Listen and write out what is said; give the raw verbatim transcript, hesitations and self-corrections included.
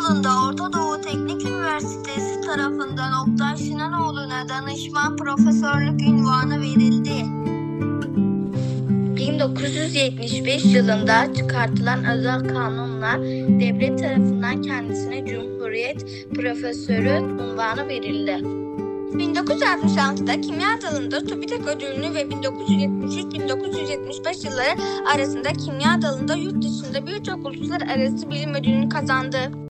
yılında Orta Doğu Teknik Üniversitesi tarafından Oktay Sinanoğlu'na danışman profesörlük unvanı verildi. bin dokuz yüz yetmiş beş yılında çıkartılan özel kanunla devlet tarafından kendisine Cumhuriyet Profesörü unvanı verildi. bin dokuz yüz altmış altıda kimya dalında TÜBİTAK ödülünü ve bin dokuz yüz yetmiş üç - bin dokuz yüz yetmiş beş yılları arasında kimya dalında yurt dışında birçok uluslararası bilim ödülünü kazandı.